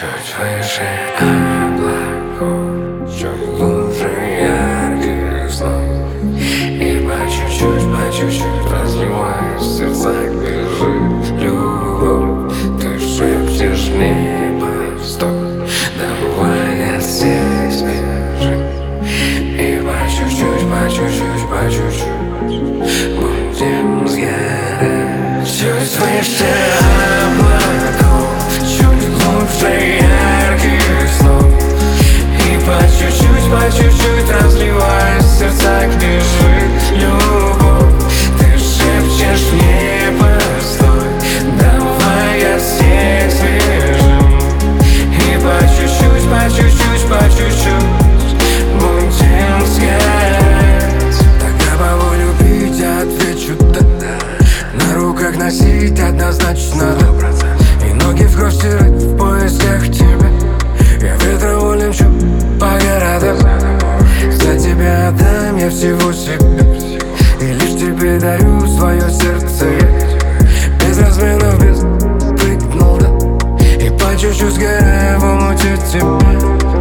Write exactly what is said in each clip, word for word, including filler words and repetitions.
Чуть выше облаков, чуть глубже ярких снов. И по чуть-чуть, по чуть-чуть разливаясь в сердцах бежит любовь. Ты шепчешь мне постой, давай от всех сбежим. И по чуть-чуть, по чуть-чуть, по чуть-чуть будем сгорать. Чуть выше облаков, чуть глубже ярких снов. И по чуть-чуть, по чуть-чуть разливаясь в сердцах бежит любовь. Ты шепчешь мне постой, давай от всех свежим. И по чуть-чуть, по чуть-чуть, по чуть-чуть будем сгорать. Тогда по воле любить отвечу да. На руках носить однозначно да. И ноги в кровь стирать в поисках тебя. Я ветрову лечу по городам. За тебя отдам я всего себя. И лишь тебе дарю свое сердце я. Без разменов, без прыгнул да. И по чуть-чуть сгораю в омуте тебя.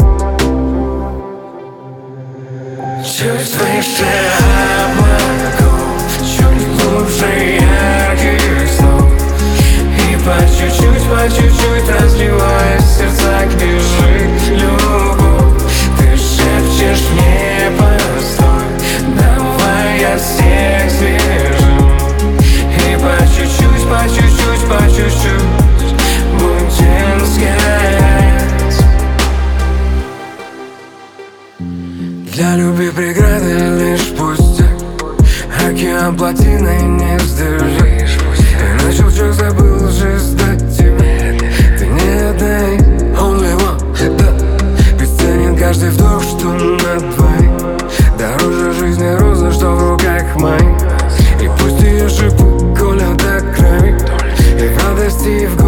Чуть выше облаков, чуть глубже ярких снов. И по чуть-чуть, по чуть-чуть разливаясь в сердцах бежит любовь. Ты шепчешь мне постой, давай от всех свежим. И по чуть-чуть, по чуть-чуть, по чуть-чуть будем сгорать. Для любви преграды лишь пустяк. Океан плотиной не сдержишь. Ты начал чё, забыл жизнь дать тебе. Ты не одна, only one, да. Бесценен каждый вдох, что на двоих. Дороже жизни роза, что в руках моих. И пусть ее шипы колят до крови. И в радости, и в